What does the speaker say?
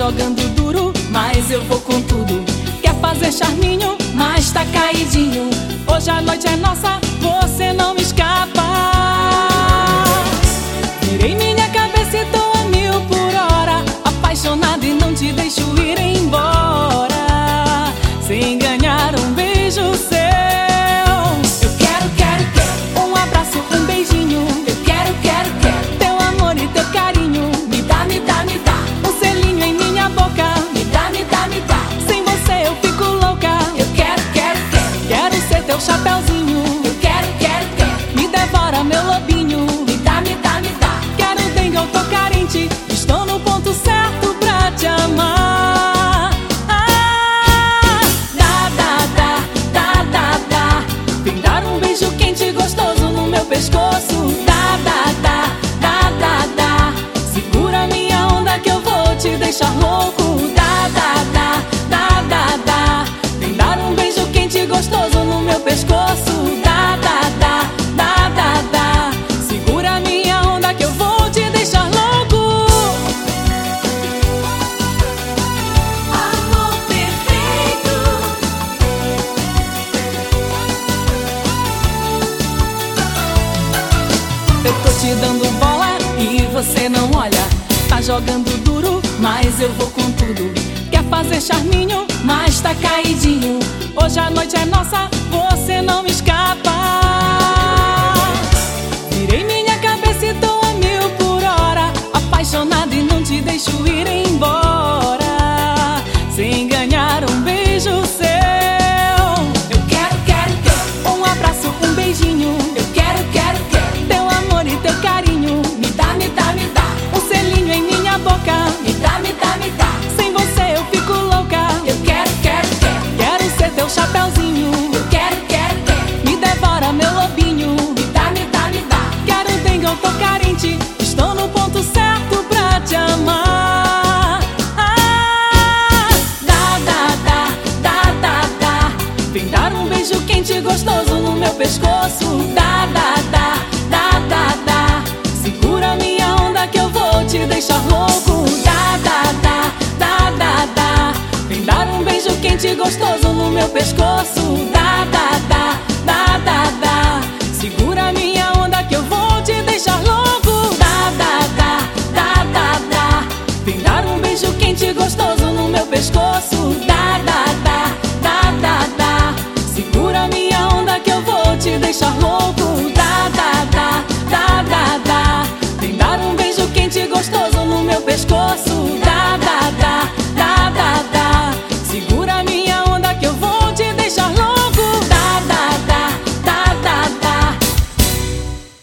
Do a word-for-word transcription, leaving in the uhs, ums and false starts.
jogando duro, mas eu vou com tudo. Quer fazer charminho, mas tá caidinho. Hoje a noite é nossa, você não me escapa. Virei minha cabeça e tô a mil por hora, apaixonada e não te deixo ir embora sem ganhar um beijo seu. Eu quero, quero, quero um abraço, um beijinho. Eu quero, quero, quero teu amor e teu carinho. Me dá, me dá, me dá um selinho em minha boca. Me dá, me dá, me dá. Sem você eu fico louca. Eu quero, quero, quero quero ser teu chapeuzinho. Eu quero, quero, quero me devora meu lobinho. Me dá, me dá, me dá. Quero dengue, eu tô carente. Estou no ponto certo pra te amar. Ah, dá, dá, dá, dá, dá, dá. Vem dar um beijo quente e gostoso no meu pescoço. Dá, dá, dá, dá, dá, dá. Segura minha onda que eu vou te deixar louco. Dá, dá, dá, dá, dá, dá. Vem dar um beijo quente e gostoso no meu pescoço. Dá, dá, dá, dá, dá, dá. Segura minha onda que eu vou te deixar louco. Amor perfeito. Eu tô te dando bola e você não olha. Tá jogando duro, mas eu vou com tudo. Quer fazer charminho, mas tá caidinho. Hoje a noite é nossa, você não me escapa. Virei minha cabeça e tô a mil por hora, apaixonada e não te deixo ir embora sem ganhar um beijo seu. Eu quero, quero, quero um abraço, um beijinho. Eu quero, quero, quero teu amor e teu carinho. Me dá, me dá, me dá um selinho em minha boca. Me dá, me dá, me dá. Sem você eu fico louca. Eu quero, quero, quero quero ser teu chapeuzinho. Eu quero, quero, quero me devora meu lobinho. Me dá, me dá, me dá. Quero dengue, eu tô carente. Estou no ponto certo pra te amar. Ah, dá, dá, dá, dá, dá, dá. Vem dar um beijo quente e gostoso no meu pescoço. Dá, dá, dá, dá, dá, dá. Segura minha onda que eu vou te deixar louco. Dá, dá, dá, dá, dá, dá. Vem dar um beijo quente e gostoso no meu pescoço. Dá, dá, dá, dá, dá, dá. Segura minha onda que eu vou te deixar louco. Dá, dá, dá, dá, dá, dá. Vem dar um beijo quente e gostoso no meu pescoço. Dá, dá, dá, dá, dá, dá. Segura minha onda que eu vou te deixar louco.